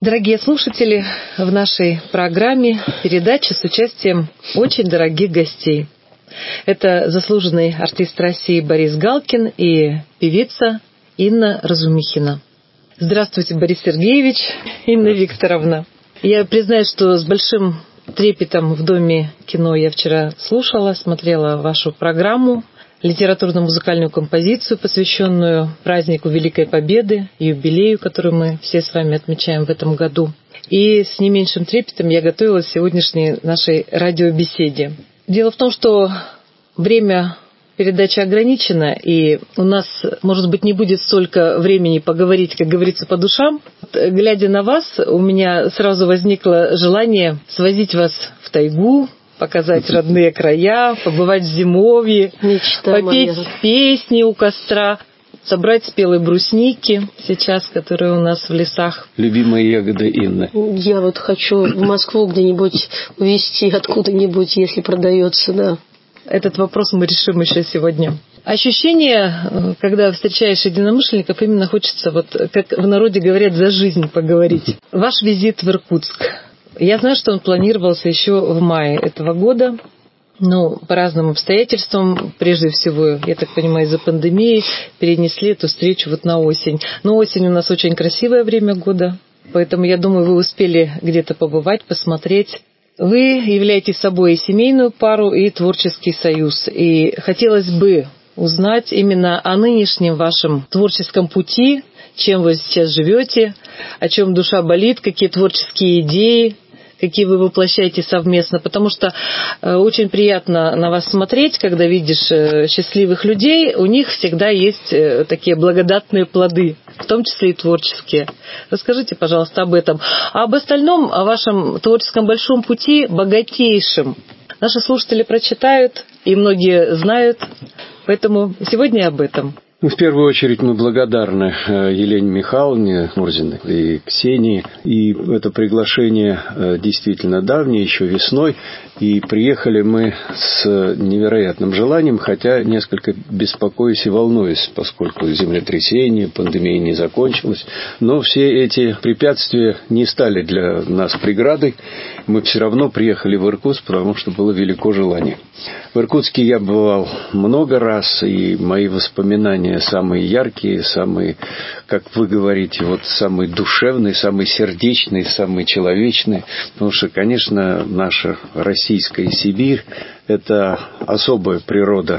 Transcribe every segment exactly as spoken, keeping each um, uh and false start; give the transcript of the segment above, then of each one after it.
Дорогие слушатели, в нашей программе передача с участием очень дорогих гостей. Это заслуженный артист России Борис Галкин и певица Инна Разумихина. Здравствуйте, Борис Сергеевич, Инна Викторовна. Я признаюсь, что с большим трепетом в Доме кино я вчера слушала, смотрела вашу программу, литературно-музыкальную композицию, посвященную празднику Великой Победы, юбилею, который мы все с вами отмечаем в этом году. И с не меньшим трепетом я готовилась к сегодняшней нашей радиобеседе. Дело в том, что время передачи ограничено, и у нас, может быть, не будет столько времени поговорить, как говорится, по душам. Глядя на вас, у меня сразу возникло желание свозить вас в тайгу, показать родные края, побывать в зимовье, мечта попеть моя. Песни у костра, собрать спелые брусники сейчас, которые у нас в лесах. Любимая ягода Инны. Я вот хочу в Москву где-нибудь увезти откуда-нибудь, если продается, да. Этот вопрос мы решим еще сегодня. Ощущение, когда встречаешь единомышленников, именно хочется, вот как в народе говорят, за жизнь поговорить. Ваш визит в Иркутск. Я знаю, что он планировался еще в мае этого года, но по разным обстоятельствам, прежде всего, я так понимаю, из-за пандемии, перенесли эту встречу вот на осень. Но осень у нас очень красивое время года, поэтому, я думаю, вы успели где-то побывать, посмотреть. Вы являетесь собой и семейную пару, и творческий союз. И хотелось бы узнать именно о нынешнем вашем творческом пути, чем вы сейчас живете, о чем душа болит, какие творческие идеи, какие вы воплощаете совместно, потому что э, очень приятно на вас смотреть, когда видишь э, счастливых людей, у них всегда есть э, такие благодатные плоды, в том числе и творческие. Расскажите, пожалуйста, об этом. А об остальном, о вашем творческом большом пути, богатейшем, наши слушатели прочитают, и многие знают, поэтому сегодня об этом. В первую очередь мы благодарны Елене Михайловне Мурзиной и Ксении. И это приглашение действительно давнее, еще весной. И приехали мы с невероятным желанием, хотя несколько беспокоюсь и волнуюсь, поскольку землетрясение, пандемия не закончилась. Но все эти препятствия не стали для нас преградой. Мы все равно приехали в Иркутск, потому что было велико желание. В Иркутске я бывал много раз, и мои воспоминания самые яркие, самые, как вы говорите, вот самые душевные, самые сердечные, самые человечные. Потому что, конечно, наша Российская Сибирь – это особая природа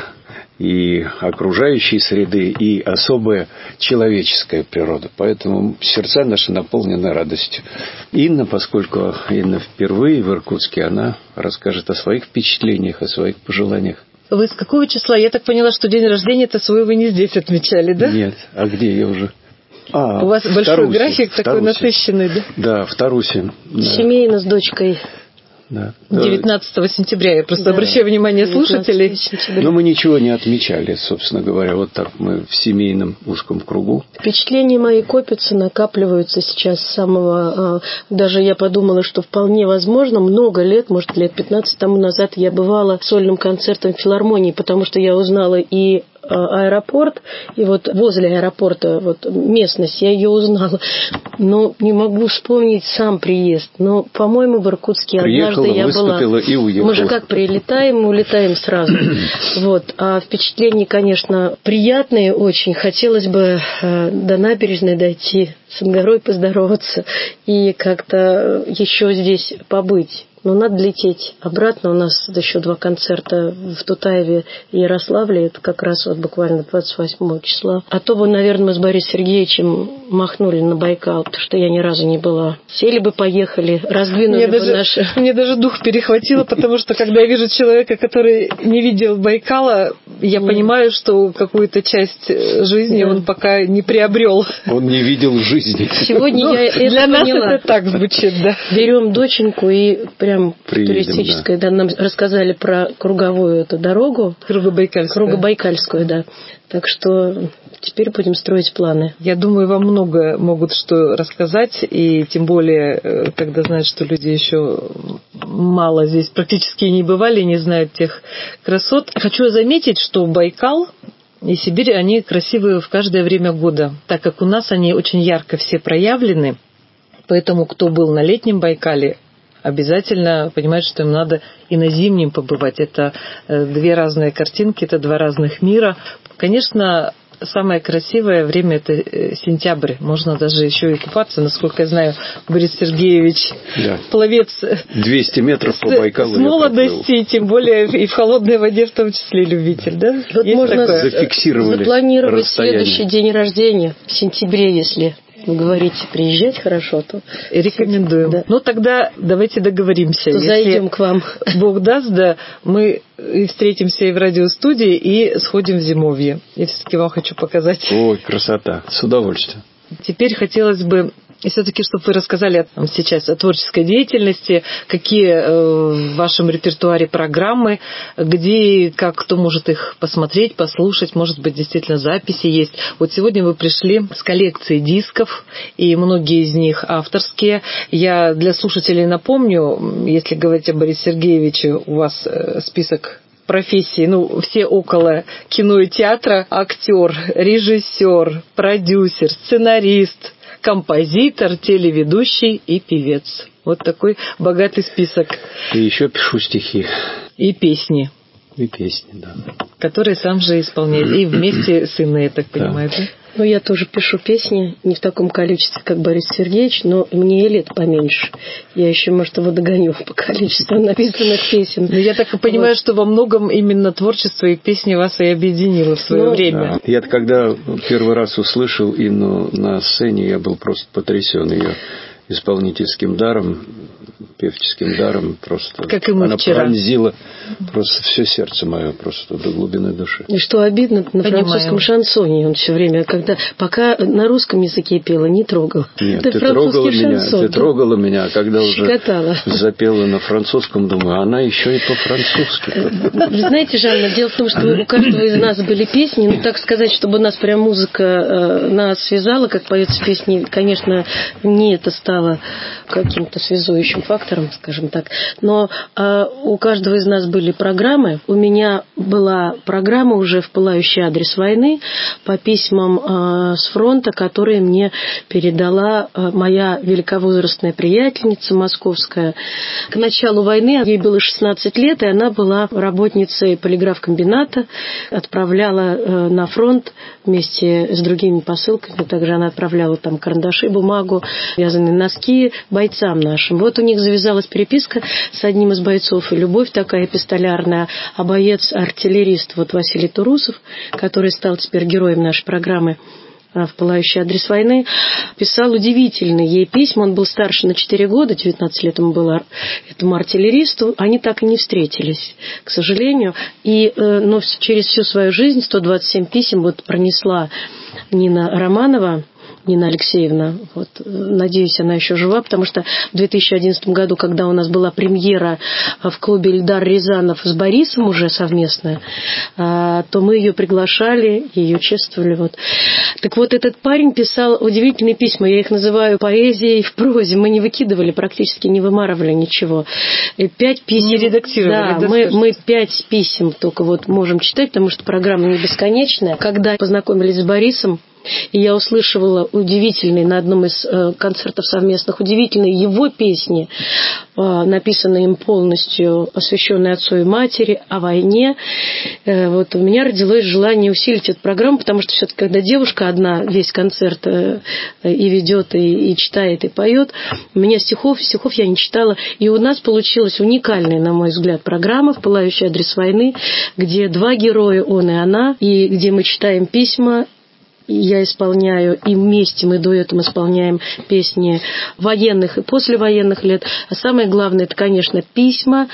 и окружающей среды, и особая человеческая природа. Поэтому сердца наши наполнены радостью. Инна, поскольку Инна впервые в Иркутске, она расскажет о своих впечатлениях, о своих пожеланиях. Вы с какого числа? Я так поняла, что день рождения-то свой вы не здесь отмечали, да? Нет. А где я уже? А, у вас большой Тарусе, график такой насыщенный, да? Да, в Тарусе. Да. Семейно с дочкой. Да. девятнадцатого сентября. Я просто да. обращаю внимание слушателей. Но мы ничего не отмечали, собственно говоря. Вот так мы в семейном узком кругу. Впечатления мои копятся, накапливаются сейчас с самого... Даже я подумала, что вполне возможно, много лет, может, лет пятнадцать тому назад я бывала сольным концертом в филармонии, потому что я узнала и аэропорт, и вот возле аэропорта вот местность, я ее узнала, но не могу вспомнить сам приезд. Но, по-моему, в Иркутске приехала, однажды я была. И уехала. Мы же как прилетаем, мы улетаем сразу. Вот. А впечатления, конечно, приятные очень. Хотелось бы э, до набережной дойти, с горой поздороваться и как-то еще здесь побыть. Но надо лететь обратно. У нас еще два концерта в Тутаеве и Ярославле. Это как раз вот буквально двадцать восьмого числа. А то бы, наверное, мы с Борисом Сергеевичем махнули на Байкал, потому что я ни разу не была. Сели бы, поехали, раздвинули мне бы даже, наши... Мне даже дух перехватило, потому что, когда я вижу человека, который не видел Байкала, я понимаю, что какую-то часть жизни он пока не приобрел. Он не видел жизни. Сегодня я это Для нас поняла. это так звучит, да. Берем доченьку и прям туристической, да. да, нам рассказали про круговую эту дорогу. Кругобайкальскую. Кругобайкальскую, да. Так что теперь будем строить планы. Я думаю, вам много могут что рассказать, и тем более, когда знают, что люди еще мало здесь практически не бывали, не знают тех красот. Хочу заметить, что Байкал и Сибирь, они красивые в каждое время года, так как у нас они очень ярко все проявлены. Поэтому, кто был на летнем Байкале, обязательно понимает, что им надо и на зимнем побывать. Это две разные картинки, это два разных мира. Конечно, самое красивое время – это сентябрь. Можно даже еще и купаться. Насколько я знаю, Борис Сергеевич, да. пловец двести метров по Байкалу. С молодости, и тем более и в холодной воде в том числе любитель. Да? Вот Есть можно такое? Зафиксировали запланировать расстояние. Следующий день рождения в сентябре, если вы говорите, приезжать хорошо, то... Рекомендуем. Да. Ну, тогда давайте договоримся. То зайдем к вам. Бог даст, да, мы и встретимся и в радиостудии, и сходим в зимовье. Я все-таки вам хочу показать. Ой, красота. С удовольствием. Теперь хотелось бы... И все-таки, чтобы вы рассказали сейчас о творческой деятельности, какие в вашем репертуаре программы, где, как кто может их посмотреть, послушать, может быть, действительно записи есть. Вот сегодня вы пришли с коллекцией дисков, и многие из них авторские. Я для слушателей напомню, если говорить о Борисе Сергеевиче, у вас список профессии, ну, все около кино и театра: актер, режиссер, продюсер, сценарист, композитор, телеведущий и певец. Вот такой богатый список. И еще пишу стихи. И песни. И песни, да. Которые сам же исполняет. И вместе с Инной, я так понимаю, да? Ну, я тоже пишу песни, не в таком количестве, как Борис Сергеевич, но мне и лет поменьше. Я еще, может, его догоню по количеству написанных песен. Но я так и понимаю, вот. Что во многом именно творчество и песни вас и объединило в свое ну, время. Да. Я когда первый раз услышал Инну на сцене, я был просто потрясен ее исполнительским даром, певческим даром. Просто как и мы она вчера. Пронзила просто все сердце мое, просто до глубины души. И что обидно, на Понимаю. Французском шансоне он все время, когда пока на русском языке пела, не трогал. Нет, это ты трогала шансон, меня, ты трогала меня, а когда щекотала. Уже запела на французском, думаю, она еще и по-французски. Вы знаете, Жанна, дело в том, что у каждого из нас были песни, ну, так сказать, чтобы нас прям музыка э, нас связала, как поется песни, конечно, не это стало каким-то связующим фактором, скажем так. Но э, у каждого из нас были программы. У меня была программа уже в «Пылающий адрес войны» по письмам э, с фронта, которые мне передала э, моя великовозрастная приятельница московская. К началу войны ей было шестнадцать лет, и она была работницей полиграфкомбината, отправляла э, на фронт вместе с другими посылками. Также она отправляла там карандаши, бумагу, вязаные носки бойцам нашим. Вот у них завязалась переписка с одним из бойцов, и любовь такая эпистолярная, а боец-артиллерист, вот Василий Турусов, который стал теперь героем нашей программы в «Пылающий адрес войны», писал удивительные ей письма. Он был старше на четыре года, девятнадцать лет ему было, этому артиллеристу. Они так и не встретились, к сожалению. И, но через всю свою жизнь сто двадцать семь писем вот пронесла Нина Романова, Нина Алексеевна. Вот, надеюсь, она еще жива, потому что в две тысячи одиннадцатом году, когда у нас была премьера в клубе «Эльдар Рязанов» с Борисом уже совместная, то мы ее приглашали, ее чествовали. Вот. Так вот, этот парень писал удивительные письма. Я их называю поэзией в прозе. Мы не выкидывали, практически не вымарывали ничего. Пять писем. Не редактировали. Да, да мы, мы пять писем только вот можем читать, потому что программа не бесконечная. Когда познакомились с Борисом, и я услышивала удивительные на одном из э, концертов совместных, удивительные его песни, э, написанные им полностью, посвященные отцу и матери, о войне. Э, вот у меня родилось желание усилить эту программу, потому что все-таки, когда девушка одна весь концерт э, и ведет, и, и читает, и поет, у меня стихов, стихов я не читала. И у нас получилась уникальная, на мой взгляд, программа в «Пылающий адрес войны», где два героя, он и она, и где мы читаем письма. Я исполняю, и вместе мы дуэтом исполняем песни военных и послевоенных лет. А самое главное, это, конечно, письма,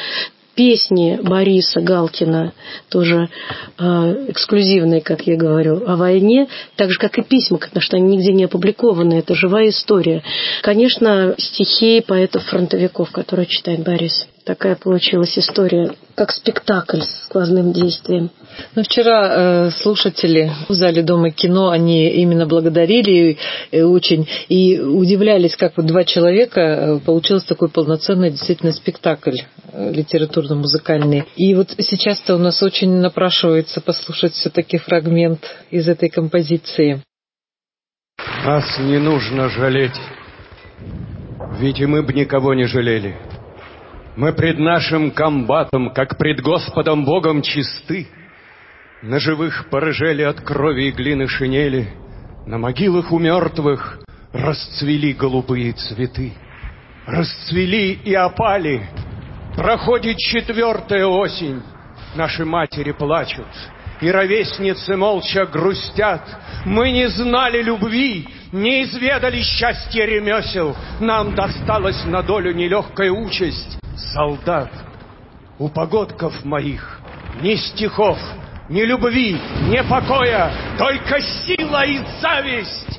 песни Бориса Галкина, тоже э, эксклюзивные, как я говорю, о войне, так же, как и письма, потому что они нигде не опубликованы, это живая история. Конечно, стихи поэтов-фронтовиков, которые читает Борис. Такая получилась история, как спектакль с сквозным действием. Ну, вчера э, слушатели в зале Дома кино, они именно благодарили э, очень и удивлялись, как вот два человека э, получился такой полноценный действительно спектакль э, литературно-музыкальный. И вот сейчас-то у нас очень напрашивается послушать все-таки фрагмент из этой композиции. Нас не нужно жалеть. Ведь и мы б никого не жалели. Мы пред нашим комбатом, как пред Господом Богом, чисты. На живых порыжели от крови и глины шинели, на могилах у мертвых расцвели голубые цветы. Расцвели и опали. Проходит четвертая осень. Наши матери плачут, и ровесницы молча грустят. Мы не знали любви, не изведали счастья ремесел. Нам досталась на долю нелегкая участь солдат. У погодков моих ни стихов, ни любви, ни покоя, только сила и зависть.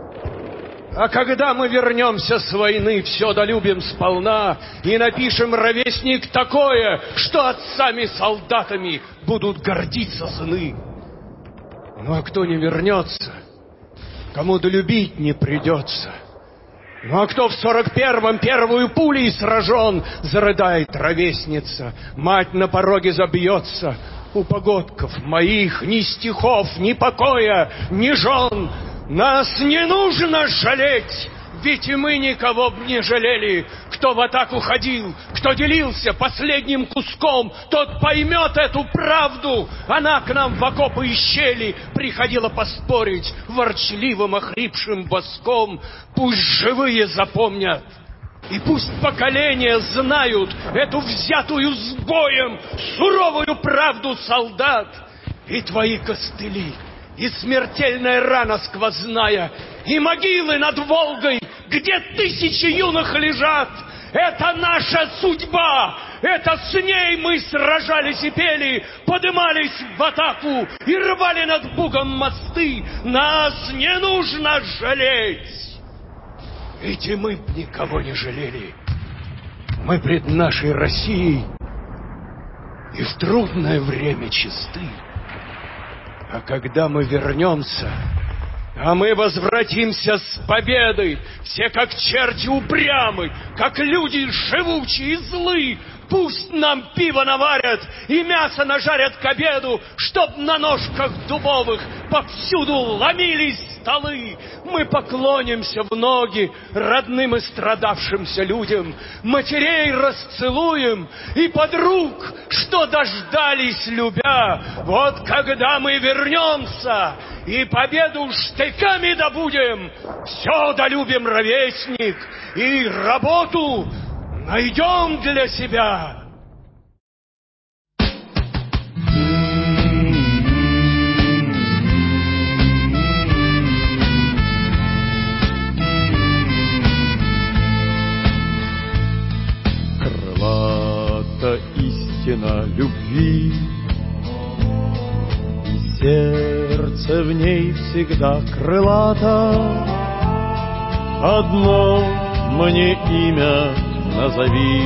А когда мы вернемся с войны, все долюбим сполна и напишем, ровесник, такое, что отцами-солдатами будут гордиться сыны. Ну а кто не вернется, кому долюбить не придется. Ну а кто в сорок первом первую пулей сражен, зарыдает ровесница, мать на пороге забьется. У погодков моих ни стихов, ни покоя, ни жен. Нас не нужно жалеть, ведь и мы никого б не жалели. Кто в атаку ходил, кто делился последним куском, тот поймет эту правду. Она к нам в окопы и щели приходила поспорить ворчливым охрипшим боском. Пусть живые запомнят, и пусть поколения знают эту взятую с боем суровую правду солдат. И твои костыли, и смертельная рана сквозная, и могилы над Волгой, где тысячи юных лежат. Это наша судьба, это с ней мы сражались и пели, подымались в атаку и рвали над Бугом мосты. Нас не нужно жалеть, ведь и мы б никого не жалели. Мы пред нашей Россией и в трудное время чисты. А когда мы вернемся, а мы возвратимся с победой, все как черти упрямы, как люди живучие и злы, пусть нам пиво наварят и мясо нажарят к обеду, чтоб на ножках дубовых повсюду ломились столы. Мы поклонимся в ноги родным и страдавшимся людям, матерей расцелуем и подруг, что дождались любя. Вот когда мы вернемся и победу штыками добудем, все долюбим, ровесник, и работу найдем для себя. Крылата истина любви, и сердце в ней всегда крылато. Одно мне имя назови,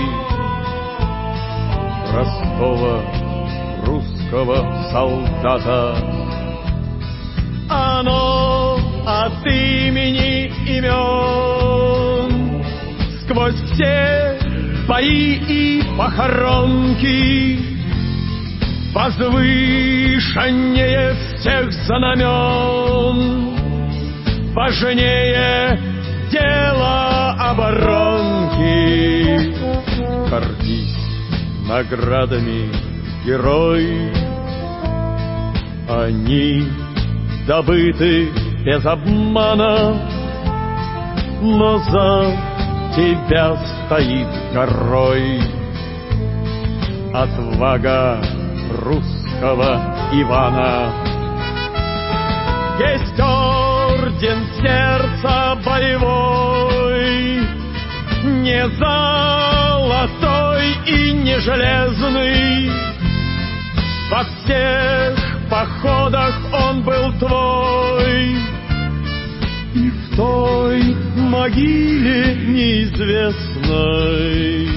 простого русского солдата. Оно от имени имен сквозь все бои и похоронки возвышеннее всех знамен, важнее дело оборонки. Гордись наградами, герой, они добыты без обмана, но за тебя стоит горой отвага русского Ивана. Есть орден сердца боевой, не золотой и не железный. Во всех походах он был твой, и в той могиле неизвестной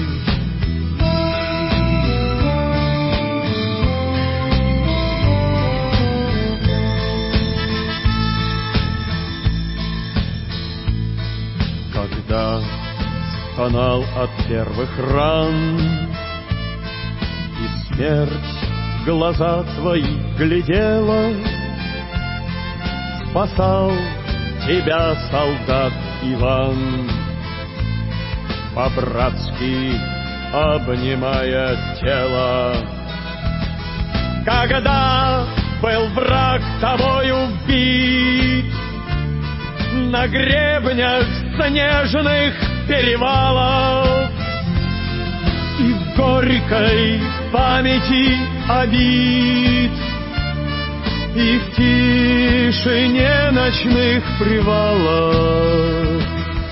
когда стонал от первых ран, и смерть в глаза твои глядела, спасал тебя солдат Иван. по-братски обнимая тело. Когда был враг тобой убит на гребнях снежных перевалов, и в горькой памяти обид, и в тишине ночных привалов.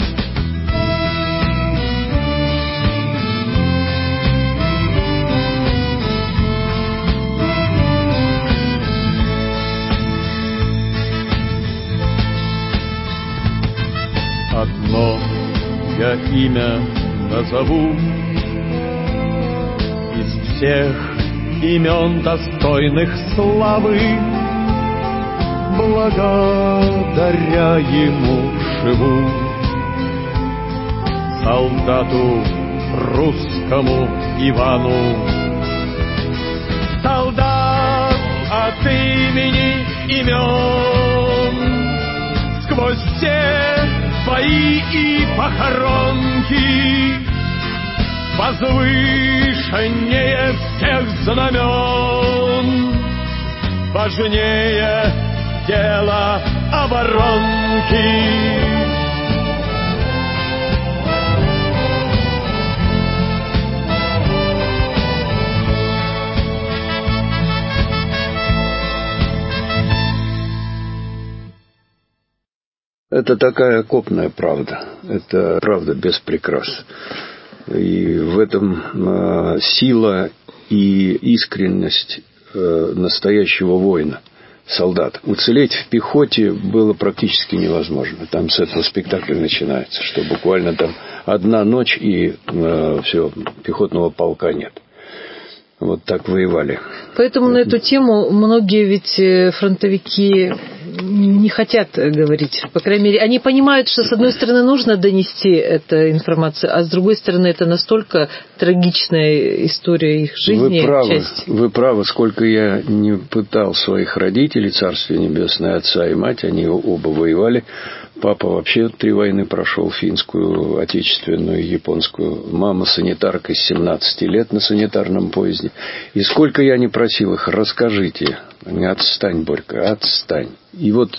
Одно я имя назову из всех имен достойных славы, благодаря ему живу. Солдату русскому Ивану. Солдат от имени имен, сквозь все бои и похоронки, возвышеннее всех знамен, важнее дело оборонки. Это такая окопная правда. Это правда без прикрас. И в этом э, сила и искренность э, настоящего воина, солдата. Уцелеть в пехоте было практически невозможно. Там с этого спектакль начинается, что буквально там одна ночь и э, все, пехотного полка нет. Вот так воевали. Поэтому на эту тему многие ведь фронтовики не хотят говорить. По крайней мере, они понимают, что с одной стороны нужно донести эту информацию, а с другой стороны это настолько трагичная история их жизни. Вы правы, часть. вы правы. Сколько я не пытал своих родителей, Царствие Небесное, отца и мать, они оба воевали. Папа вообще три войны прошел, финскую, отечественную, японскую. Мама санитаркой с семнадцати лет на санитарном поезде. И сколько я не просил их, расскажите. Они: отстань, Борька, отстань. И вот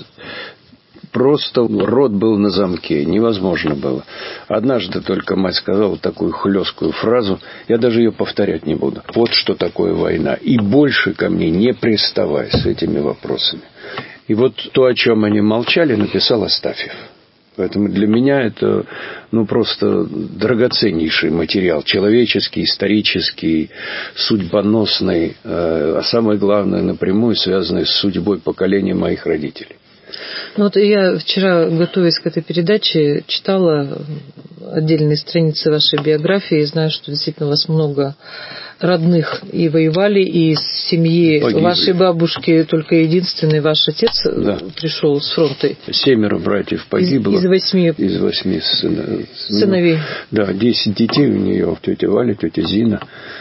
просто рот был на замке, невозможно было. Однажды только мать сказала такую хлесткую фразу, я даже ее повторять не буду. Вот что такое война. И больше ко мне не приставай с этими вопросами. И вот то, о чем они молчали, написал Астафьев. Поэтому для меня это ну, просто драгоценнейший материал. Человеческий, исторический, судьбоносный. А самое главное, напрямую связанный с судьбой поколения моих родителей. Ну вот я вчера, готовясь к этой передаче, читала отдельные страницы вашей биографии и знаю, что действительно у вас много родных и воевали, и из семьи Погибли. Вашей бабушки только единственный ваш отец да. пришел с фронта. Семеро братьев погибло. Из, из восьми. Из восьми сына, сыновей. Да, десять детей у нее, тетя Валя, тетя Зина.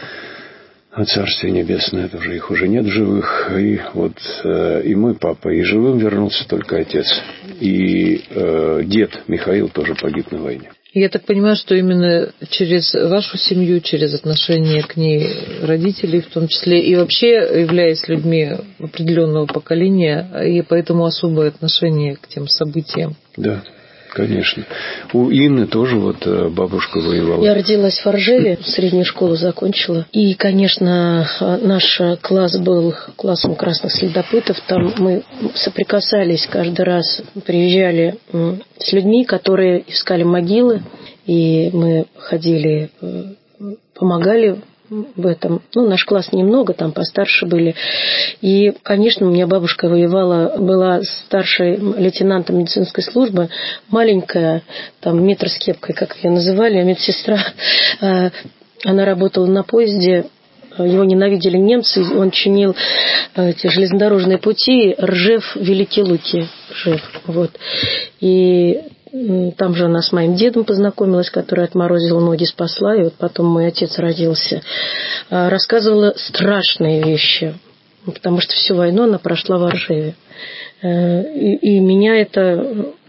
А Царствие Небесное, тоже их уже нет в живых. И вот э, и мой папа, и живым вернулся только отец. И э, дед Михаил тоже погиб на войне. Я так понимаю, что именно через вашу семью, через отношение к ней родителей в том числе, и вообще, являясь людьми определенного поколения, и поэтому особое отношение к тем событиям. Да. Конечно. У Инны тоже вот бабушка воевала. Я родилась в Ржеве, среднюю школу закончила. И, конечно, наш класс был классом красных следопытов. Там мы соприкасались каждый раз, приезжали с людьми, которые искали могилы. И мы ходили, помогали в этом. Ну, наш класс немного, там постарше были. И, конечно, у меня бабушка воевала, была старшей лейтенантом медицинской службы, маленькая, там, метр с кепкой, как ее называли, медсестра. Она работала на поезде, его ненавидели немцы, он чинил эти железнодорожные пути Ржев-Великие Луки. Ржев, вот. И там же она с моим дедом познакомилась, который отморозил ноги, спасла. И вот потом мой отец родился. Рассказывала страшные вещи, потому что всю войну она прошла в Ржеве. И, и меня это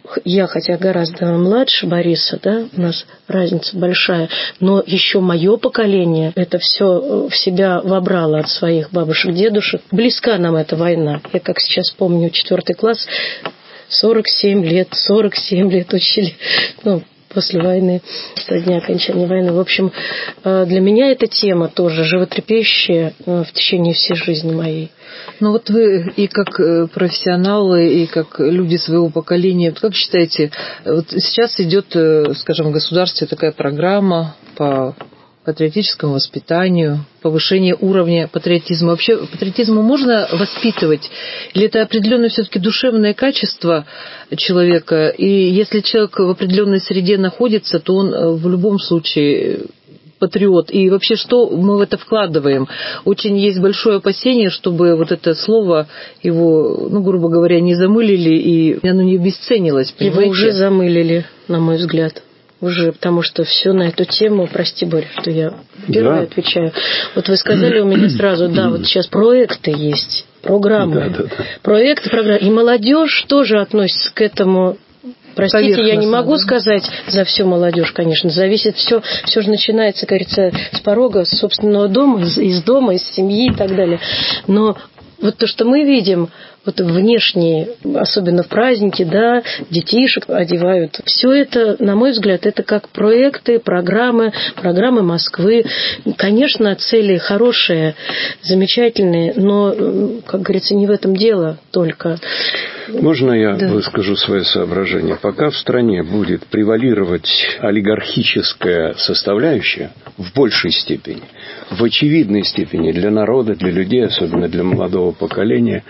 я, хотя гораздо младше Бориса, да, у нас разница большая, но еще мое поколение это все в себя вобрало от своих бабушек, дедушек. Близка нам эта война. Я как сейчас помню, четвертый класс, сорок семь лет, сорок семь лет учили, ну, после войны, со дня окончания войны. В общем, для меня эта тема тоже животрепещущая в течение всей жизни моей. Ну вот вы и как профессионалы, и как люди своего поколения, как считаете, вот сейчас идет, скажем, в государстве такая программа по патриотическому воспитанию, повышение уровня патриотизма. Вообще патриотизму можно воспитывать? Или это определенное все-таки душевное качество человека? И если человек в определенной среде находится, то он в любом случае патриот. И вообще, что мы в это вкладываем? Очень есть большое опасение, чтобы вот это слово его, ну, грубо говоря, не замылили, и оно не обесценилось. Понимаете? Его уже замылили, на мой взгляд. Уже, потому что все на эту тему, прости, Боря, что я первая да. отвечаю. Вот вы сказали у меня сразу, да, вот сейчас проекты есть, программы. Да, да, да. Проекты, программы. И молодежь тоже относится к этому. Простите, я не могу да? сказать за всю молодежь, конечно. Зависит все, все же начинается, как говорится, с порога, с собственного дома, из, из дома, из семьи и так далее. Но вот то, что мы видим, вот внешние, особенно в праздники, да, детишек одевают. Все это, на мой взгляд, это как проекты, программы, программы Москвы. Конечно, цели хорошие, замечательные, но, как говорится, не в этом дело только. Можно я да. выскажу свое соображение? Пока в стране будет превалировать олигархическая составляющая в большей степени, в очевидной степени для народа, для людей, особенно для молодого поколения,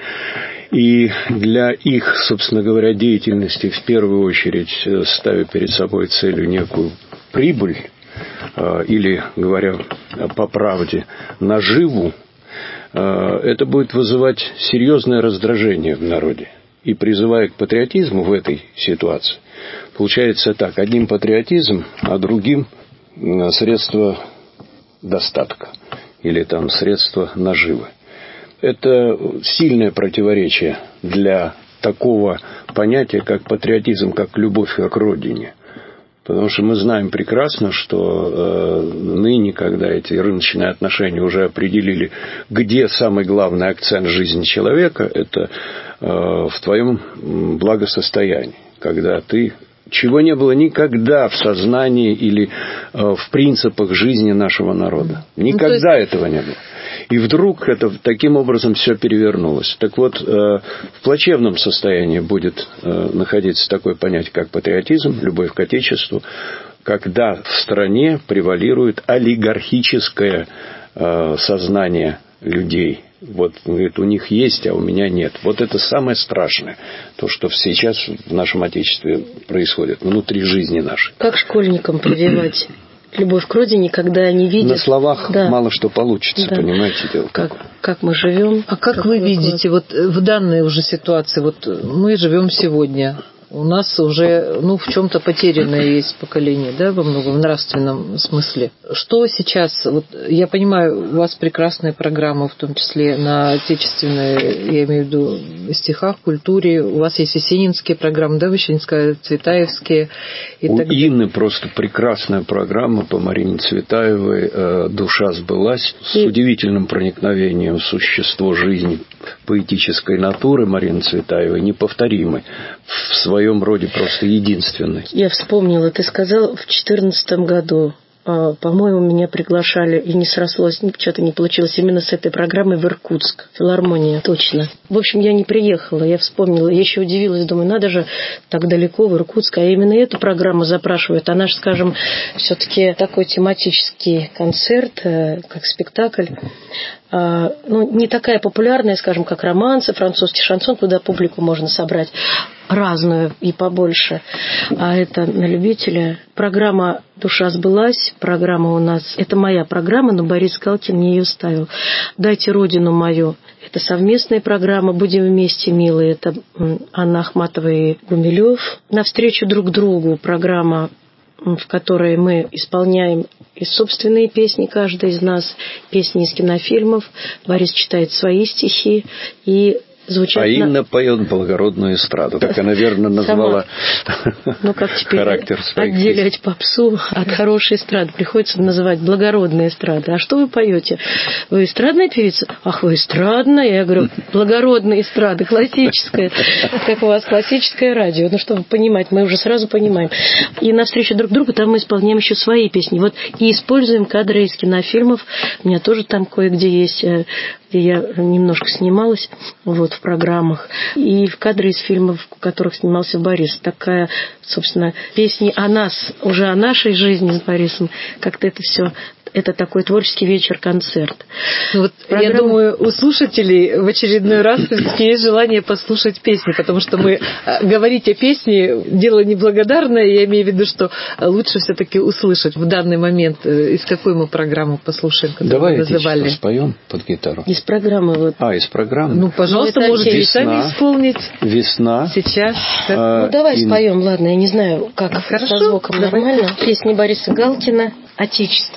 и для их, собственно говоря, деятельности, в первую очередь, ставя перед собой целью некую прибыль, или, говоря по правде, наживу, это будет вызывать серьезное раздражение в народе. И призывая к патриотизму в этой ситуации, получается так, одним патриотизм, а другим средство достатка или там средство наживы. Это сильное противоречие для такого понятия, как патриотизм, как любовь к родине. Потому что мы знаем прекрасно, что э, ныне, когда эти рыночные отношения уже определили, где самый главный акцент жизни человека, это э, в твоем благосостоянии. Когда ты, чего не было никогда в сознании или э, в принципах жизни нашего народа. Никогда этого не было. И вдруг это таким образом все перевернулось. Так вот, в плачевном состоянии будет находиться такое понятие, как патриотизм, любовь к Отечеству, когда в стране превалирует олигархическое сознание людей. Вот, говорит, у них есть, а у меня нет. Вот это самое страшное, то, что сейчас в нашем Отечестве происходит, внутри жизни нашей. Как школьникам прививать любовь к родине, когда они видят... На словах да. мало что получится, да. понимаете дело. Как, как мы живем. А как вы видите, вот в данной уже ситуации, вот мы живем сегодня, у нас уже, ну, в чем-то потерянное есть поколение, да, во многом в нравственном смысле. Что сейчас, вот я понимаю, у вас прекрасная программа, в том числе на отечественной, я имею в виду, стихах, культуре, у вас есть есенинские программы, да, Вещинская, Цветаевские и у так далее. У Инны просто прекрасная программа по Марине Цветаевой «Душа сбылась», с и... удивительным проникновением в существо жизни поэтической натуры Марины Цветаевой, неповторимой, в своем роде просто единственной. Я вспомнила, ты сказал, в две тысячи четырнадцатом году, по-моему, меня приглашали, и не срослось, что-то не получилось именно с этой программой в Иркутск, филармония, точно. В общем, я не приехала, я вспомнила, я еще удивилась, думаю, надо же так далеко в Иркутск, а именно эту программу запрашивают. Она же, скажем, все-таки такой тематический концерт, как спектакль, ну, не такая популярная, скажем, как романсы, французский шансон, куда публику можно собрать разную и побольше. А это на любителя. Программа «Душа сбылась», программа у нас, это моя программа, но Борис Галкин мне ее ставил. «Дайте родину мою». Это совместная программа «Будем вместе, милые». Это Анна Ахматова и Гумилев. «Навстречу друг другу» программа, в которой мы исполняем и собственные песни, каждый из нас, песни из кинофильмов. Борис читает свои стихи. И звучат... А Инна на... поет благородную эстраду. Так она верно назвала ну, как теперь характер своих отделять попсу от хорошей эстрады? Приходится называть благородные эстрады. А что вы поете? Вы эстрадная певица? Ах, вы эстрадная? Я говорю, благородная эстрада, классическая. Как у вас классическое радио. Ну, чтобы понимать, мы уже сразу понимаем. И навстречу друг другу там мы исполняем еще свои песни. Вот и используем кадры из кинофильмов. У меня тоже там кое-где есть, где я немножко снималась вот, в программах. И в кадры из фильмов, в которых снимался Борис. Такая, собственно, песни о нас, уже о нашей жизни с Борисом. Как-то это все... Это такой творческий вечер-концерт. Вот, Программа... Я думаю, у слушателей в очередной раз есть желание послушать песни, потому что мы говорить о песне дело неблагодарное. Я имею в виду, что лучше все-таки услышать в данный момент, из какой мы программы послушаем, которую Давай мы вызывали. Давай споем под гитару. Из программы. Вот. А, из программы? Ну, пожалуйста, ну, можете и сами исполнить. Весна. Сейчас. А, ну, давай и... споем, ладно, я не знаю, как Хорошо, со звуком давай. Нормально. Песни Бориса Галкина «Отечество».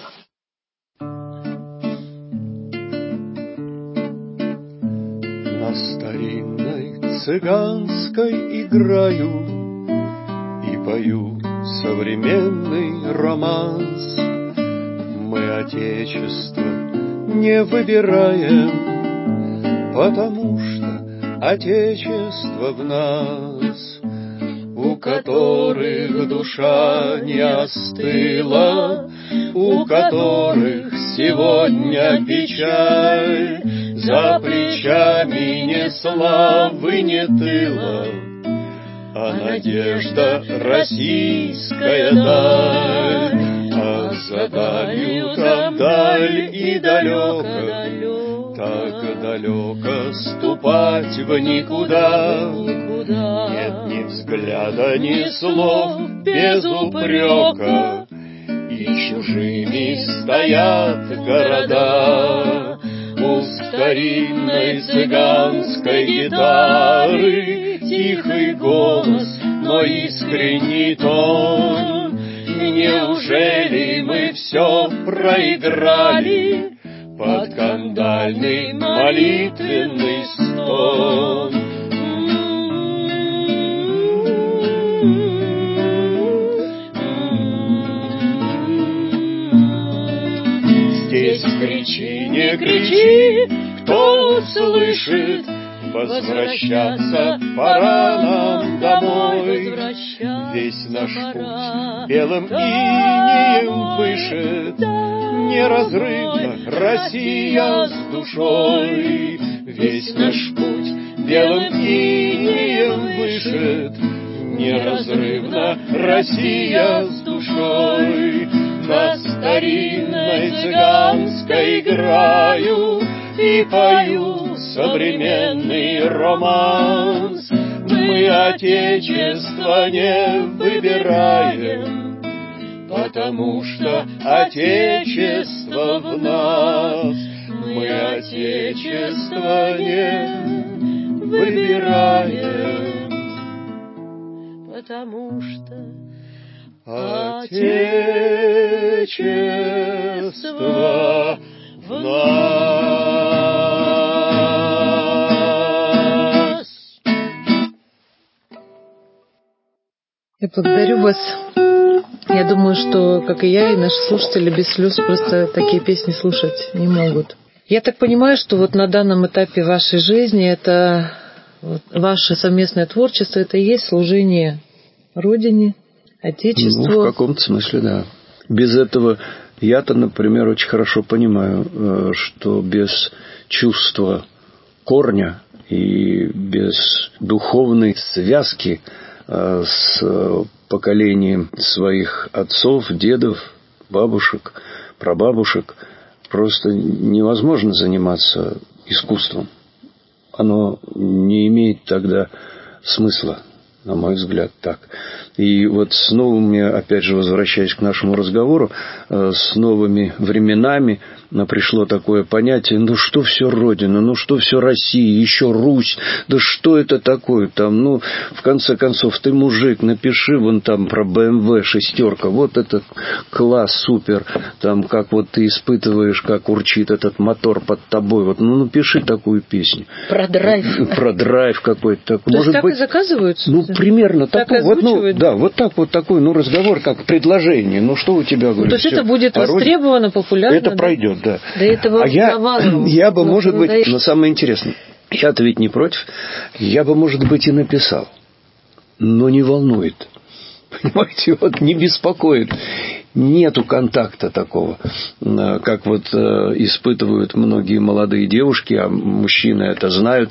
На старинной цыганской играю и пою современный романс. Мы отечество не выбираем, потому что отечество в нас, у которых душа не остыла, у которых сегодня печаль, за плечами не славы, не тыла, а надежда российская даль. А за далью там даль и далеко, так далеко ступать в никуда. Нет ни взгляда, ни слов без упрека, и чужими стоят города. У старинной цыганской гитары тихий голос, но искренний тон. Неужели мы все проиграли под кандальный молитвенный стон? Здесь кричи, не кричи, кто услышит, возвращаться пора нам домой. Весь наш путь белым инеем вышит, неразрывно Россия с душой. Весь наш путь белым инеем вышит, неразрывно Россия с душой. На старинной цыганской играю и пою современный романс. Мы отечество не выбираем, потому что отечество в нас. Мы отечество не выбираем, потому что отечество в нас. Я благодарю вас. Я думаю, что, как и я, и наши слушатели без слез просто такие песни слушать не могут. Я так понимаю, что вот на данном этапе вашей жизни это вот, ваше совместное творчество, это и есть служение Родине, Отечеству. Ну, в каком-то смысле, да. Без этого я-то, например, очень хорошо понимаю, что без чувства корня и без духовной связки с поколением своих отцов, дедов, бабушек, прабабушек просто невозможно заниматься искусством. Оно не имеет тогда смысла. На мой взгляд, так. И вот с новыми, опять же, возвращаясь к нашему разговору, с новыми временами пришло такое понятие, ну что все Родина, ну что все Россия, еще Русь, да что это такое там, ну, в конце концов, ты мужик, напиши вон там про бэ эм вэ шестерка, вот это класс, супер, там, как вот ты испытываешь, как урчит этот мотор под тобой, вот, ну, напиши такую песню. Про драйв. Про драйв какой-то. То есть так и заказываются? Ну, примерно так такой, вот, ну, да, вот так вот такой, ну, разговор, как предложение, ну, что у тебя, говорю, ну, то есть все, это будет востребовано, популярно? Это да? пройдет, да. Да это а я, я бы, ну, может ну, быть, да, но самое интересное, я-то ведь не против, я бы, может быть, и написал, но не волнует. Понимаете, вот не беспокоит. Нету контакта такого, как вот испытывают многие молодые девушки, а мужчины это знают,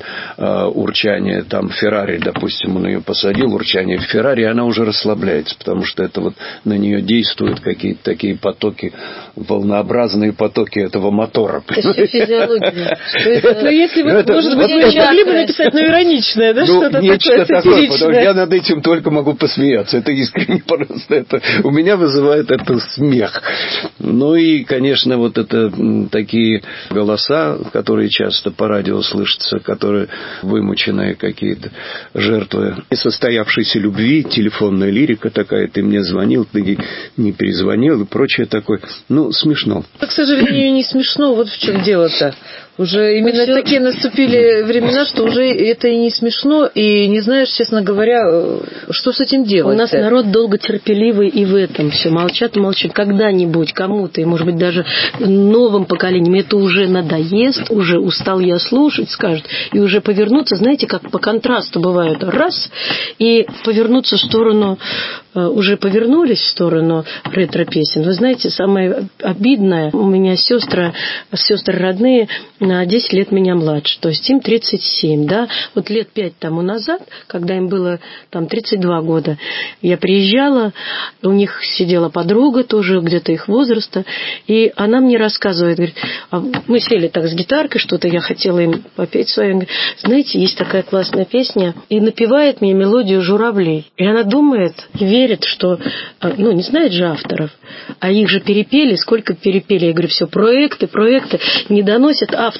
урчание там Феррари, допустим, он ее посадил, урчание в Феррари, и она уже расслабляется, потому что это вот на нее действуют какие-то такие потоки, волнообразные потоки этого мотора. Это все физиология. Ну, если вы, может быть, вы могли бы написать, ну, ироничное, да, что-то такое сатиричное. Я над этим только могу посмеяться, это искренне просто, это у меня вызывает это смех. Ну и, конечно, вот это такие голоса, которые часто по радио слышатся, которые вымученные какие-то жертвы несостоявшейся любви, телефонная лирика такая, ты мне звонил, ты не перезвонил и прочее такое. Ну, смешно. К сожалению, не смешно, вот в чем дело-то. Уже именно все... такие наступили времена, что уже это и не смешно, и не знаешь, честно говоря, что с этим делать. У нас народ долго терпеливый и в этом все. Молчат, молчат. Когда-нибудь кому-то, и, может быть, даже новым поколениям это уже надоест, уже устал я слушать, скажут, и уже повернуться, знаете, как по контрасту бывает, раз, и повернуться в сторону, уже повернулись в сторону ретро-песен. Вы знаете, самое обидное, у меня сестры, сестры родные, на десять лет меня младше, то есть им тридцать семь, да, вот лет пять тому назад, когда им было там тридцать два года, я приезжала, у них сидела подруга, тоже где-то их возраста, и она мне рассказывает, говорит, а мы сели так с гитаркой, что-то я хотела им попеть свое, говорит, знаете, есть такая классная песня, и напевает мне мелодию «Журавлей», и она думает, верит, что, ну, не знает же авторов, а их же перепели, сколько перепели, я говорю, все, проекты, проекты, не доносят авторство.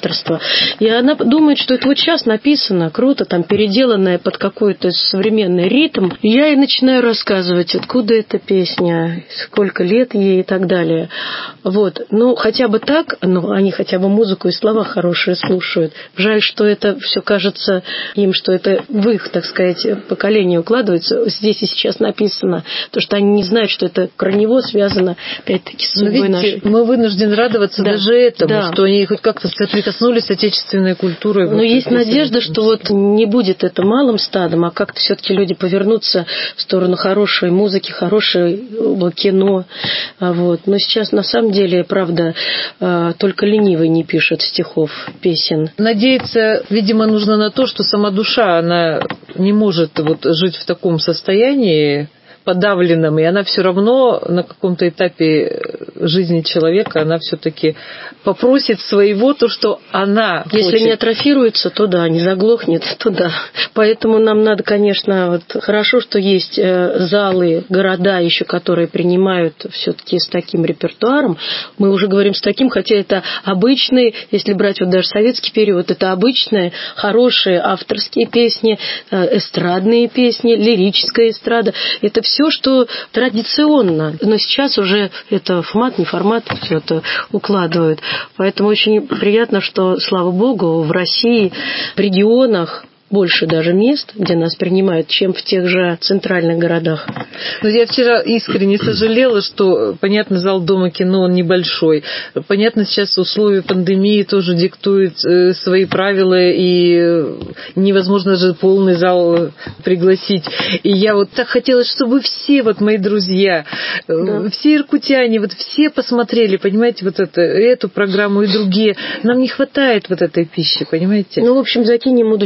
И она думает, что это вот сейчас написано, круто, там, переделанное под какой-то современный ритм. И я ей начинаю рассказывать, откуда эта песня, сколько лет ей и так далее. Вот. Ну, хотя бы так, ну, они хотя бы музыку и слова хорошие слушают. Жаль, что это все кажется им, что это в их, так сказать, поколение укладывается. Здесь и сейчас написано. То, что они не знают, что это корнево связано, опять-таки, с судьбой нашей. Мы вынуждены радоваться да. даже этому, да. что они хоть как-то прикоснулись отечественной культурой. Но вот есть надежда, что вот не будет это малым стадом, а как-то все-таки люди повернутся в сторону хорошей музыки, хорошего кино. Вот. Но сейчас на самом деле, правда, только ленивый не пишет стихов, песен. Надеяться, видимо, нужно на то, что сама душа, она не может вот жить в таком состоянии подавленном, и она все равно на каком-то этапе жизни человека, она все-таки попросит своего, то, что она Если хочет. не атрофируется, то да, не заглохнет, то да. Поэтому нам надо, конечно, вот хорошо, что есть залы, города еще, которые принимают все-таки с таким репертуаром. Мы уже говорим с таким, хотя это обычные, если брать вот даже советский период, это обычные, хорошие авторские песни, эстрадные песни, лирическая эстрада. Это все все, что традиционно. Но сейчас уже это формат, не формат, все это укладывают. Поэтому очень приятно, что, слава богу, в России, в регионах больше даже мест, где нас принимают, чем в тех же центральных городах. Но я вчера искренне сожалела, что, понятно, зал Дома кино, он небольшой. Понятно, сейчас условия пандемии тоже диктуют свои правила, и невозможно же полный зал пригласить. И я вот так хотела, чтобы все вот мои друзья, да. все иркутяне, вот все посмотрели, понимаете, вот это, эту программу и другие. Нам не хватает вот этой пищи, понимаете? Ну, в общем, закинем удочку в филармонию.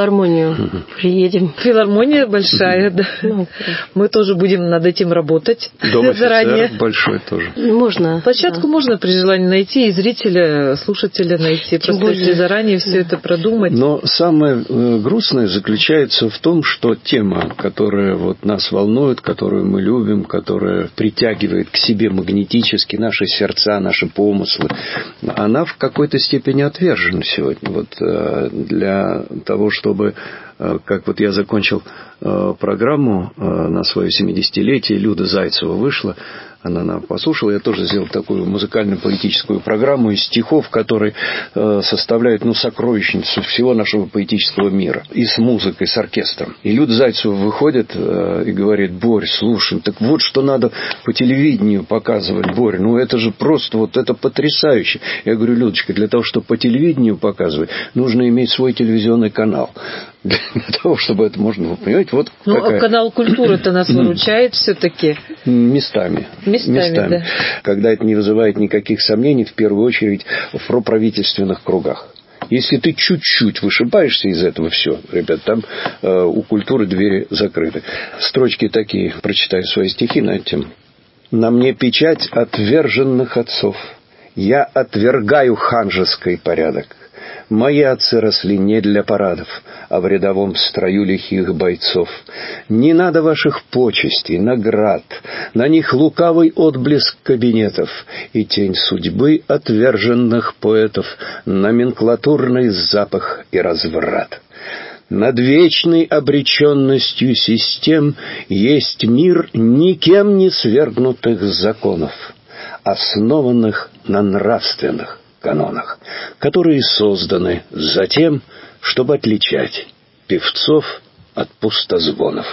филармонию угу. приедем. Филармония большая, да. Ну, мы тоже будем над этим работать. Дом заранее. Большой тоже. Можно. Площадку да. можно при желании найти, и зрителя, слушателя найти. Тем Просто более... если заранее все да. это продумать. Но самое грустное заключается в том, что тема, которая вот нас волнует, которую мы любим, которая притягивает к себе магнетически наши сердца, наши помыслы, она в какой-то степени отвержена сегодня. Вот для того, чтобы, как вот я закончил программу на свое семидесятилетие, Люда Зайцева вышла, она нам послушала, я тоже сделал такую музыкально-поэтическую программу из стихов, которые э, составляют, ну, сокровищницу всего нашего поэтического мира. И с музыкой, с оркестром. И Люда Зайцева выходит э, и говорит: Борь, слушай, так вот что надо по телевидению показывать, Борь, ну это же просто, вот это потрясающе. Я говорю: Людочка, для того, чтобы по телевидению показывать, нужно иметь свой телевизионный канал. Для того, чтобы это можно было, понимаете, вот ну, какая... канал культуры-то нас выручает все-таки. Местами. Местами, местами. Да. Когда это не вызывает никаких сомнений, в первую очередь, в проправительственных кругах. Если ты чуть-чуть вышибаешься из этого, все, ребят, там э, у культуры двери закрыты. Строчки такие, прочитаю свои стихи на эту тему. «На мне печать отверженных отцов. Я отвергаю ханжеский порядок. Мои отцы росли не для парадов, а в рядовом строю лихих бойцов. Не надо ваших почестей, наград, на них лукавый отблеск кабинетов и тень судьбы отверженных поэтов, номенклатурный запах и разврат. Над вечной обреченностью систем есть мир никем не свергнутых законов, основанных на нравственных канонах, которые созданы затем, чтобы отличать певцов от пустозвонов».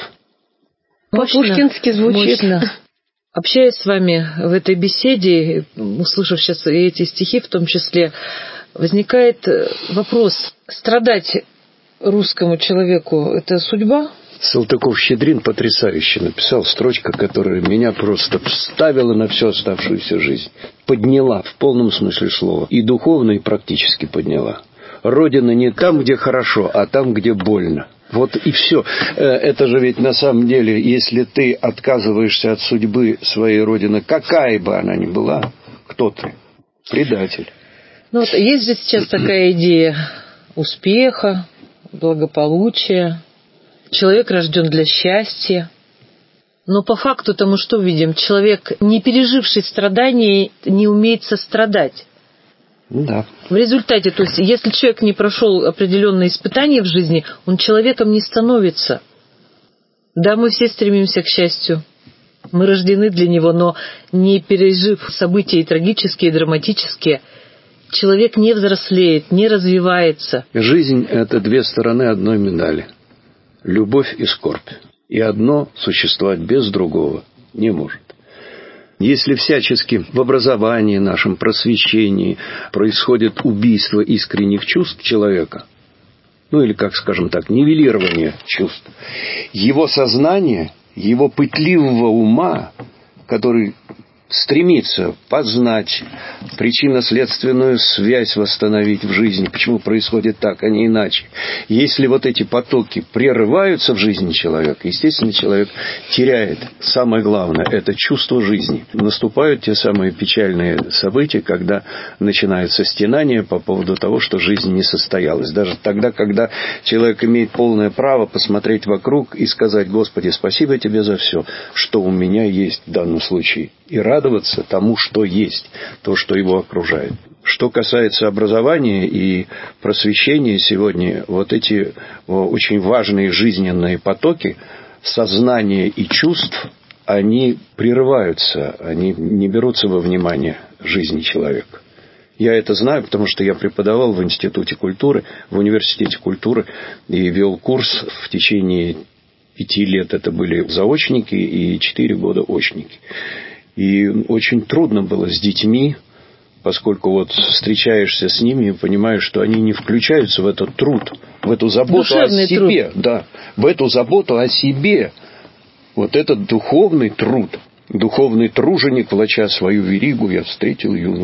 По-пушкински звучит. Мощно. Общаясь с вами в этой беседе, услышав сейчас и эти стихи в том числе, возникает вопрос: страдать русскому человеку – это судьба? Салтыков-Щедрин потрясающе написал, строчка, которая меня просто вставила на всю оставшуюся жизнь. Подняла в полном смысле слова. И духовно, и практически подняла. Родина не там, где хорошо, а там, где больно. Вот и все. Это же ведь на самом деле, если ты отказываешься от судьбы своей родины, какая бы она ни была, кто ты? Предатель. Ну вот есть же сейчас такая идея успеха, благополучия. Человек рожден для счастья. Но по факту-то мы что видим? Человек, не переживший страданий, не умеет сострадать. Да. В результате, то есть, если человек не прошел определенные испытания в жизни, он человеком не становится. Да, мы все стремимся к счастью. Мы рождены для него, но не пережив события трагические, драматические, человек не взрослеет, не развивается. Жизнь – это две стороны одной медали. Любовь и скорбь. И одно существовать без другого не может. Если всячески в образовании нашем, просвещении происходит убийство искренних чувств человека, ну или, как скажем так, нивелирование чувств, его сознание, его пытливого ума, который стремится познать причинно-следственную связь, восстановить в жизни, почему происходит так, а не иначе. Если вот эти потоки прерываются в жизни человека, естественно, человек теряет самое главное – это чувство жизни. Наступают те самые печальные события, когда начинаются стенания по поводу того, что жизнь не состоялась. Даже тогда, когда человек имеет полное право посмотреть вокруг и сказать: «Господи, спасибо тебе за все, что у меня есть в данном случае». И радоваться тому, что есть, то, что его окружает. Что касается образования и просвещения сегодня, вот эти очень важные жизненные потоки сознания и чувств, они прерываются, они не берутся во внимание жизни человека. Я это знаю, потому что я преподавал в Институте культуры, в Университете культуры и вел курс в течение пяти лет. Это были заочники и четыре года очники. И очень трудно было с детьми, поскольку вот встречаешься с ними и понимаешь, что они не включаются в этот труд, в эту заботу Душевный о себе. Труд. Да, в эту заботу о себе. Вот этот духовный труд. Духовный труженик, влача свою веригу, я встретил юношу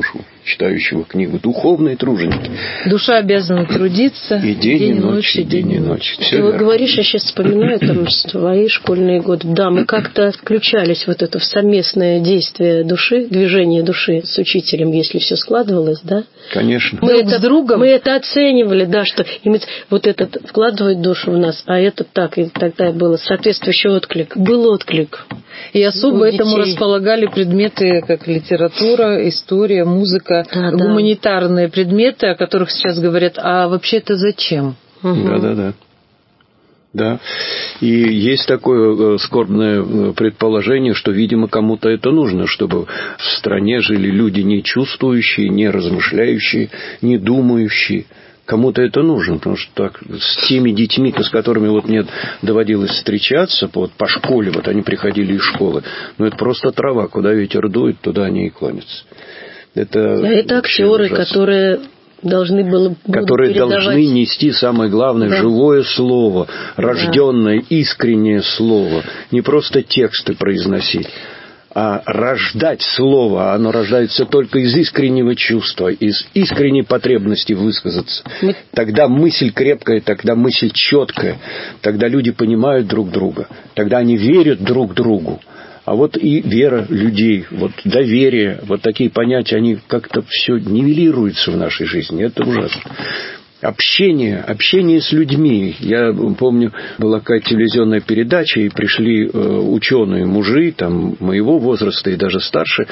читающего книгу, духовные труженики. Душа обязана трудиться и день, день и ночь, и день и ночь. Ты вот говоришь, я сейчас вспоминаю там свои школьные годы. Да, мы как-то включались вот это в совместное действие души, движение души с учителем, если все складывалось, да? Конечно. Мы Друг это, с другом. Мы это оценивали, да, что вот этот вкладывает душу в нас, а это так, и тогда было соответствующий отклик. Был отклик. И особо этому детей. располагали предметы, как литература, история, музыка, да, гуманитарные да. предметы, о которых сейчас говорят, а вообще это зачем? Да-да-да. Да. И есть такое скорбное предположение, что, видимо, кому-то это нужно, чтобы в стране жили люди не чувствующие, не размышляющие, не думающие. Кому-то это нужно, потому что так, с теми детьми, с которыми вот мне доводилось встречаться, вот по школе, вот они приходили из школы, ну это просто трава, куда ветер дует, туда они и клонятся. Это, это актеры, ужасно. которые должны было которые передавать... должны нести самое главное, да. живое слово, рожденное, да. искреннее слово, не просто тексты произносить. А рождать слово, оно рождается только из искреннего чувства, из искренней потребности высказаться. Мы... Тогда мысль крепкая, тогда мысль четкая, тогда люди понимают друг друга, тогда они верят друг другу. А вот и вера людей, вот доверие, вот такие понятия, они как-то все нивелируются в нашей жизни. Это ужасно. Общение, общение с людьми. Я помню, была какая-то телевизионная передача, и пришли ученые мужи, там, моего возраста и даже старше,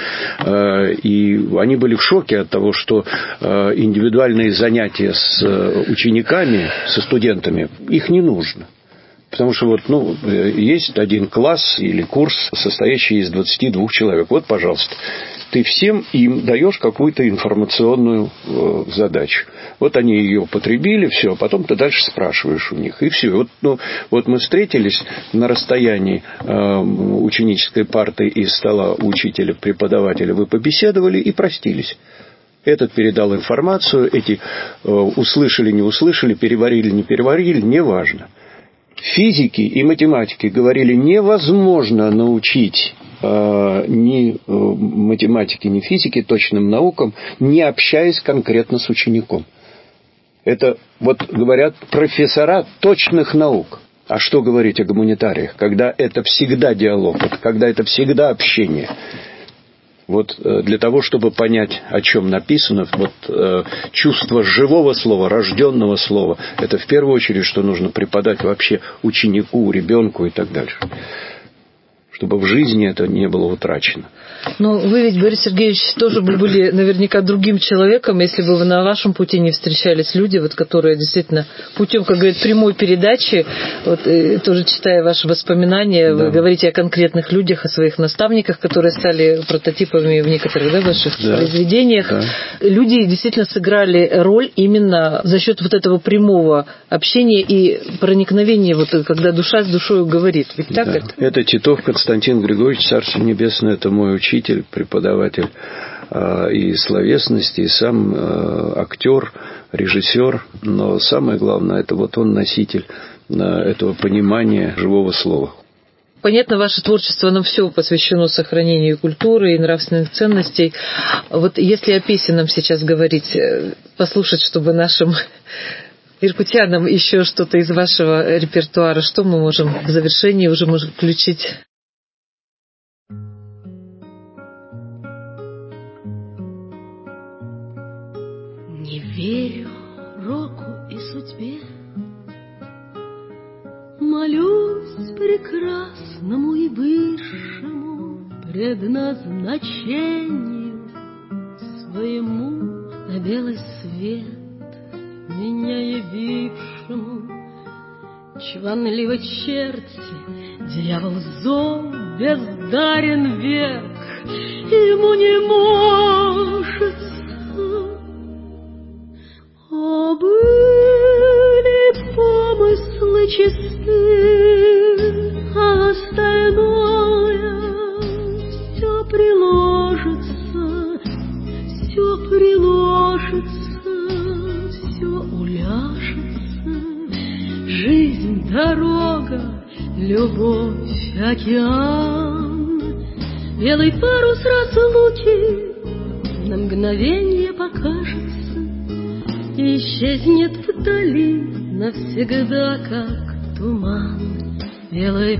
и они были в шоке от того, что индивидуальные занятия с учениками, со студентами, их не нужно. Потому что вот, ну, есть один класс или курс, состоящий из двадцати двух человек. Вот, пожалуйста, ты всем им даешь какую-то информационную э, задачу. Вот они ее потребили, все, а потом ты дальше спрашиваешь у них. И все. Вот, ну, вот мы встретились на расстоянии э, ученической парты и стола учителя, преподавателя, вы побеседовали и простились. Этот передал информацию, эти э, услышали, не услышали, переварили, не переварили, неважно. Физики и математики говорили, невозможно научить э, ни э, математике, ни физике точным наукам, не общаясь конкретно с учеником. Это, вот говорят, профессора точных наук. А что говорить о гуманитариях, когда это всегда диалог, когда это всегда общение? Вот для того, чтобы понять, о чем написано, вот э, чувство живого слова, рожденного слова, это в первую очередь, что нужно преподать вообще ученику, ребенку и так дальше. Чтобы в жизни это не было утрачено. Но вы ведь, Борис Сергеевич, тоже были наверняка другим человеком, если бы вы на вашем пути не встречались люди, вот, которые действительно путем, как говорят, прямой передачи, вот, тоже читая ваши воспоминания, да. Вы говорите о конкретных людях, о своих наставниках, которые стали прототипами в некоторых да, ваших да. произведениях. Да. Люди действительно сыграли роль именно за счет вот этого прямого общения и проникновения, вот, когда душа с душой говорит. Ведь так да. это? Это Титов Константин Григорьевич, Царство Небесное, это мой учитель, преподаватель э, и словесности, и сам э, актер, режиссер. Но самое главное, это вот он носитель э, этого понимания живого слова. Понятно, ваше творчество, оно все посвящено сохранению культуры и нравственных ценностей. Вот если о песенном сейчас говорить, послушать, чтобы нашим иркутянам еще что-то из вашего репертуара, что мы можем в завершении уже можем включить? Не верю року и судьбе, молюсь прекрасному и высшему предназначению своему на белый свет меня явившему. Чванливо черти, дьявол зол, бездарен век, ему не может. О, были помыслы чисты, а остальное все приложится, все приложится, все уляжется. Жизнь, дорога, любовь, океан, белый парус разлуки на мгновение покажется и исчезнет вдали навсегда, как туман. Белый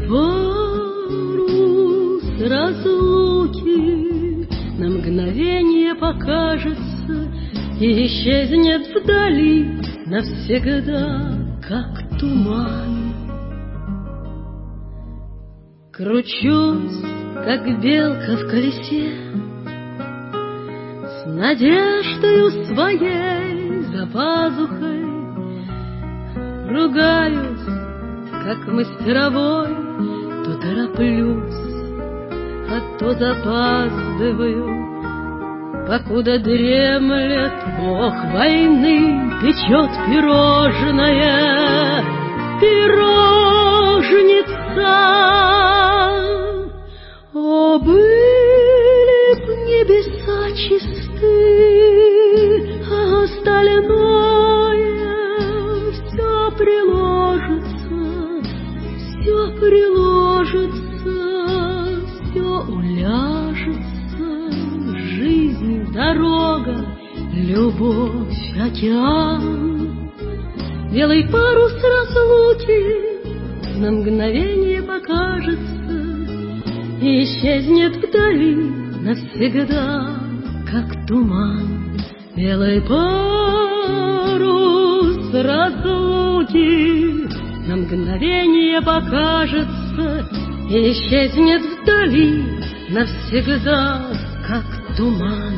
парус разлуки на мгновение покажется и исчезнет вдали навсегда, как туман. Кручусь, как белка в колесе, с надеждою своей за пазухой. Ругаюсь, как мастеровой, то тороплюсь, а то запаздываю. Покуда дремлет бог войны, печет пирожное, пирожница. О, были б небеса чисты, а остальное все приложится, все приложится, все уляжется. Жизнь, дорога, любовь, океан. Белый парус разлуки на мгновение покажется и исчезнет вдали навсегда, как туман. Белый парус разлуки на мгновение покажется и исчезнет вдали навсегда, как туман.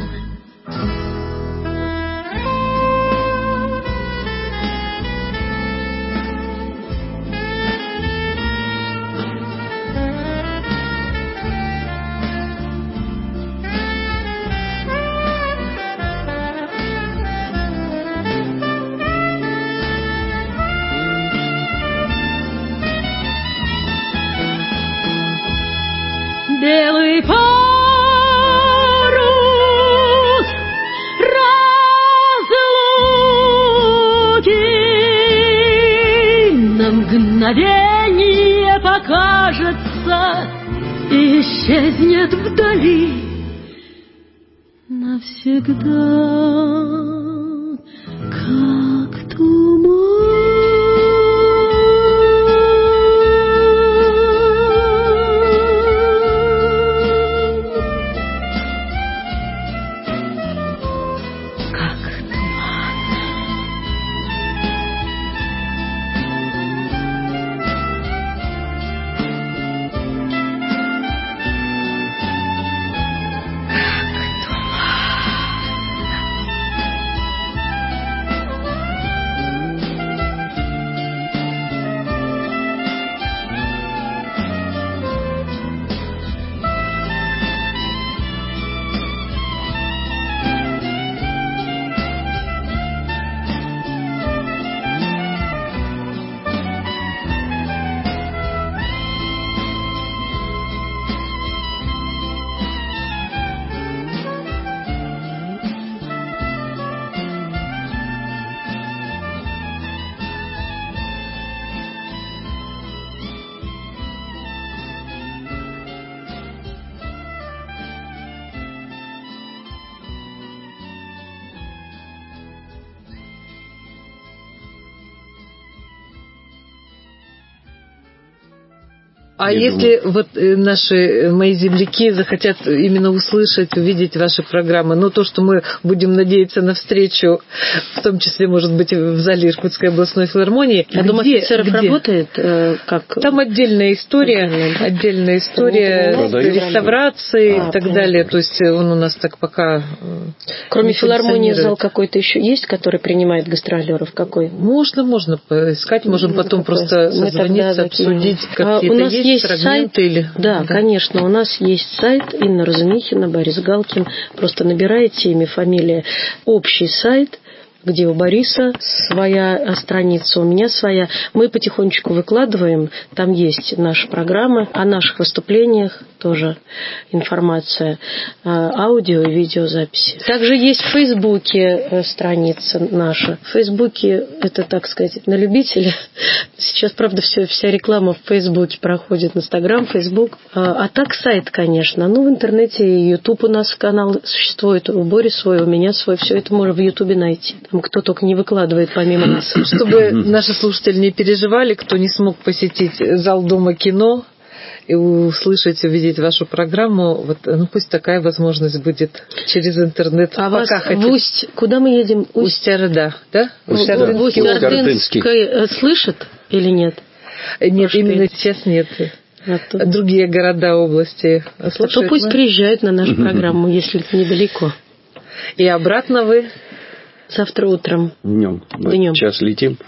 Белый парус разлуки на мгновение покажется и исчезнет вдали навсегда, как туман. А Я если думаю... вот наши, мои земляки захотят именно услышать, увидеть ваши программы, ну, то, что мы будем надеяться на встречу, в том числе, может быть, в зале Иркутской областной филармонии. А Дом офицеров работает э, как... Там отдельная история, да? отдельная история реставрации а, и так понятно. далее. То есть он у нас так пока... Кроме филармонии зал какой-то еще есть, который принимает гастролеров? Какой? Можно, можно поискать, можем потом какой? просто созвониться, обсудить, какие-то а, есть. Есть сайт, или... да, да, конечно, у нас есть сайт Инна Разумихина, Борис Галкин. Просто набираете имя, фамилия, общий сайт, где у Бориса своя страница, у меня своя. Мы потихонечку выкладываем, там есть наши программы, о наших выступлениях тоже информация, аудио и видеозаписи. Также есть в Фейсбуке страница наша. В Фейсбуке это, так сказать, на любителя. Сейчас, правда, все, вся реклама в Фейсбуке проходит, Инстаграм, Фейсбук. А так сайт, конечно. Ну, в интернете Ютуб у нас канал существует, у Бори свой, у меня свой. Все это можно в Ютубе найти. Там кто только не выкладывает помимо нас. Чтобы наши слушатели не переживали, кто не смог посетить зал Дома кино и услышать, увидеть вашу программу, вот, ну пусть такая возможность будет через интернет. А вас хотите... в Усть, куда мы едем? Усть-Орда, да? Усть-Ордынский слышит или нет? Нет, Может, именно сейчас нет. А то... Другие города, области слушают. А то пусть мы... приезжают на нашу программу, если это недалеко. И обратно вы? Завтра утром. Днем. Мы Днем. Сейчас летим,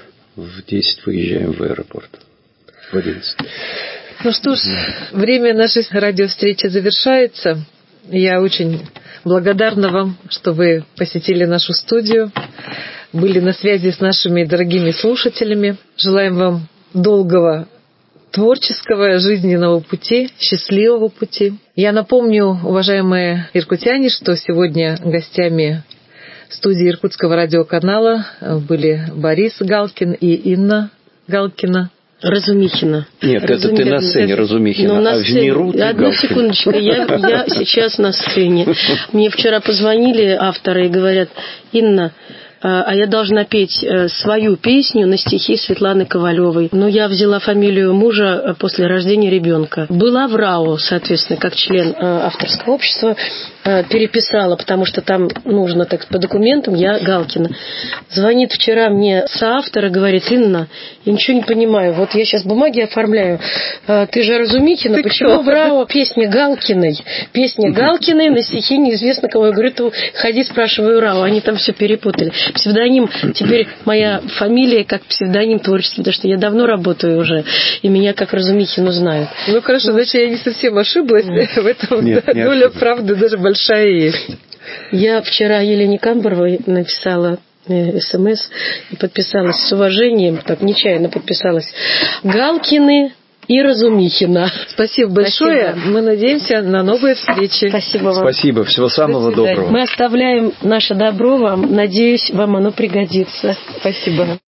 в десять выезжаем в аэропорт. В одиннадцать. Ну что ж, время нашей радиовстречи завершается. Я очень благодарна вам, что вы посетили нашу студию, были на связи с нашими дорогими слушателями. Желаем вам долгого творческого, жизненного пути, счастливого пути. Я напомню, уважаемые иркутяне, что сегодня гостями студии Иркутского радиоканала были Борис Галкин и Инна Галкина. Разумихина. Нет, Разумихина. Это ты на сцене Разумихина, на а сцене... в миру ты Одну Галкин. секундочку, я, я сейчас на сцене. Мне вчера позвонили авторы и говорят: Инна, а я должна петь свою песню на стихи Светланы Ковалевой. Но я взяла фамилию мужа после рождения ребенка. Была в РАО, соответственно, как член авторского общества, переписала, потому что там нужно так по документам, я Галкина. Звонит вчера мне соавтор и говорит: Инна, я ничего не понимаю, вот я сейчас бумаги оформляю, ты же Разумихина, почему в РАО песня Галкиной? Песня Галкиной на стихи неизвестно кого. Я говорю: ты ходи, спрашиваю РАО, они там все перепутали. Псевдоним, теперь моя фамилия как псевдоним творчества, потому что я давно работаю уже, и меня как Разумихину знают. Ну хорошо, значит, я не совсем ошиблась, в этом нет, доля правды даже большая есть. Я вчера Елене Камбаровой написала смс и подписалась с уважением, так нечаянно подписалась: Галкины и Разумихина. Спасибо большое. Спасибо. Мы надеемся на новые встречи. Спасибо вам. Спасибо. Всего самого доброго. Мы оставляем наше добро вам. Надеюсь, вам оно пригодится. Спасибо.